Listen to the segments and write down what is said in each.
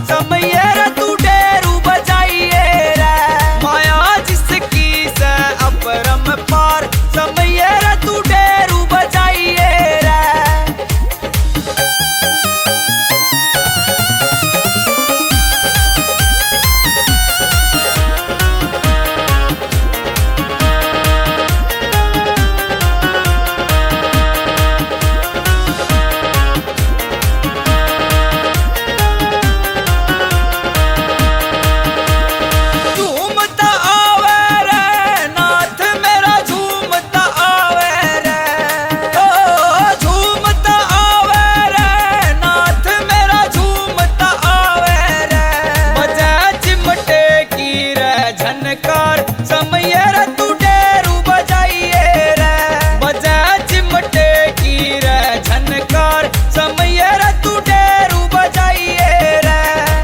समय रे तू डेरू बजाइए रे माया जिसकी से अपरम पार समय रे तू डेरू बजाइए रे। समय रे तू डेरू बजाइए रे बजा चिमटे की रे झनकार समय रे तू डेरू बजाइए रे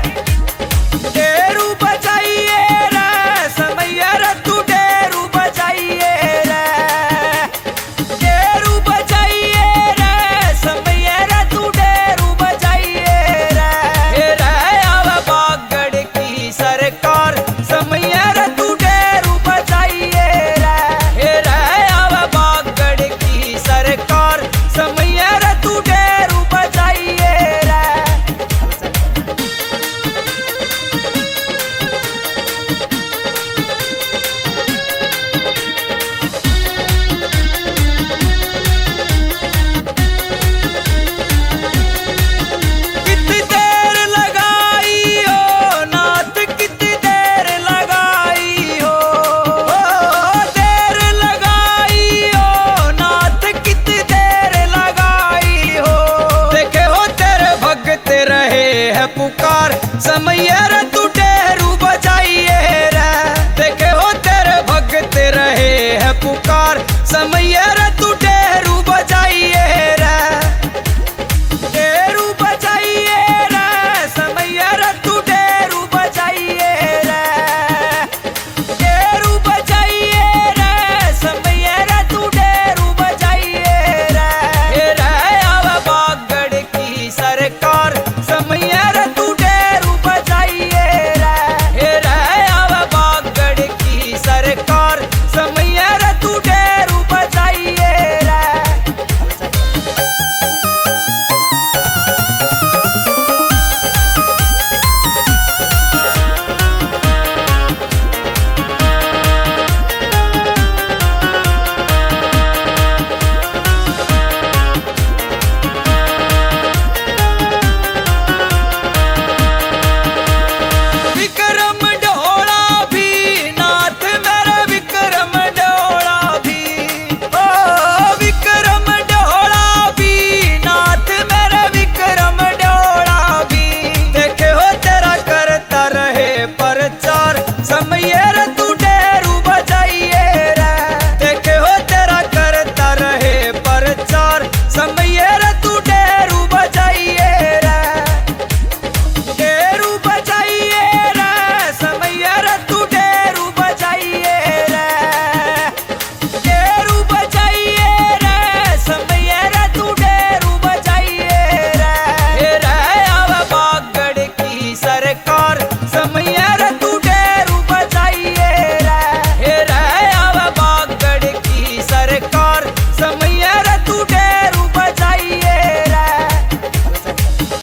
डेरू बजाइए रे समय रे तू डेरू बजाइए रे डेरू बजाइए रे समय रे तू डेरू बजाइए रे हे रे आव बागड़ की सरकार समय रे तू पुकार समय रे तू डेरू बजाइए